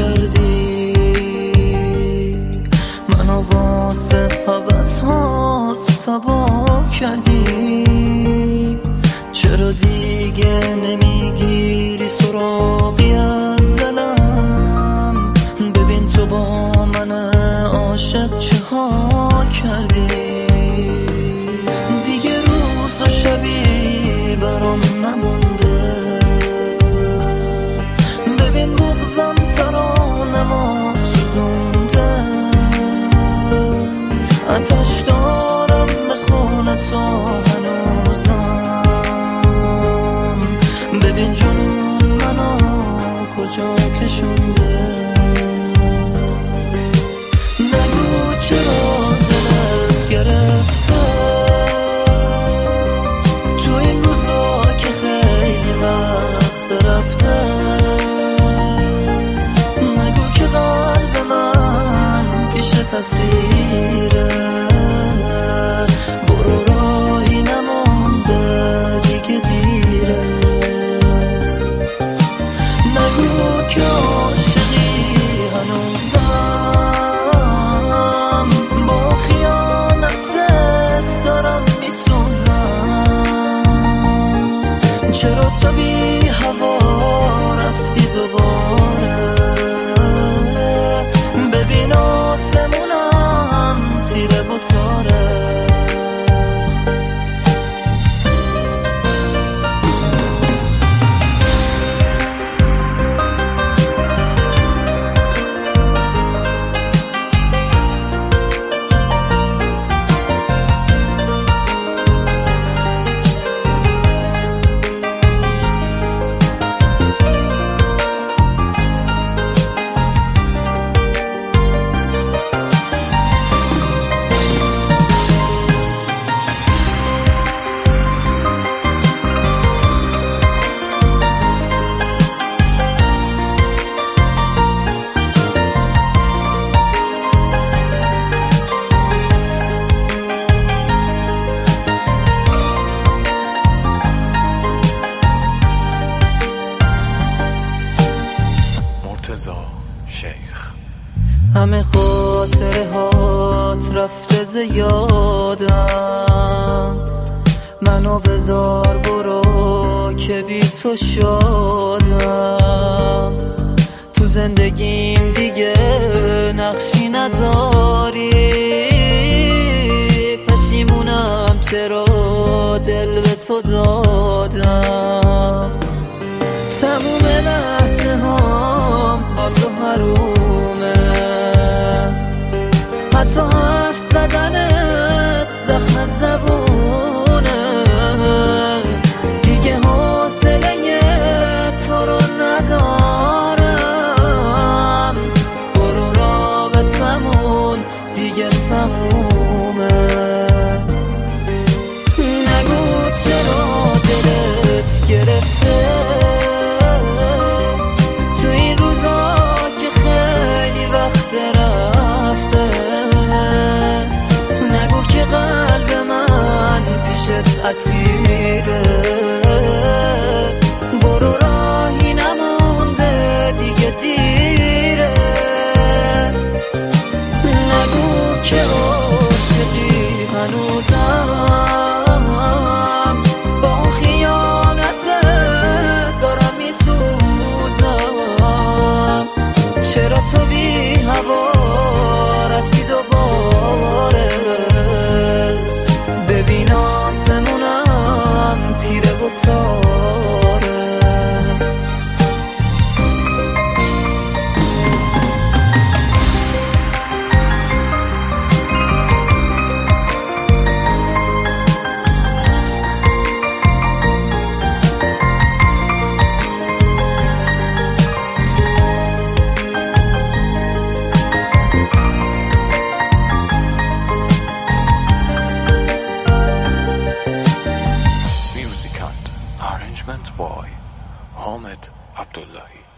کردی، منو واسه هوس‌هات تباه کردی. چرا دیگه نمیگیری سراغی از دلم؟ ببین تو با من عاشق چه ها کردی. دیگه روز و شبی برام نمونده، ببین بغضم ترانه‌مو سوزونده. آتش دارم به خون تو هنوزم، ببین جنون منو کجا کشونده. نگو چرا دلت گرفته تو این روزا که خیلی وقت رفته. نگو که قلب من پیش تسیره، برو راهی نمونده دیگه دیره. نگو که عاشقی هنوزم، با خیانتت دارم میسوزم. چرا تو بی هوا رفتی دوباره؟ ببین آسمونم تیره و تاره. شیخ همه خاطره هات رفته ز یادم، منو بذار برو که بی تو شادم. تو زندگیم دیگه نقشی نداری، پشیمونم چرا دل به تو دادم. تموم لحظه هام با تو حرومه، حتی حرف زدنت زخم زبونه. دیگه حوصله تو رو ندارم، برو رابطمون دیگه تمومه. نگو چرا دلت گرفته اسیره. برو راهی نمونده دیگه دیره. نگو که عاشقی هنوزم، با خیانتت دارم میسوزم. چرا تو بی هوا رفتی دوباره؟ ببین آسمونم تیره و تاره. Arrangement by Hamid Abdullahi.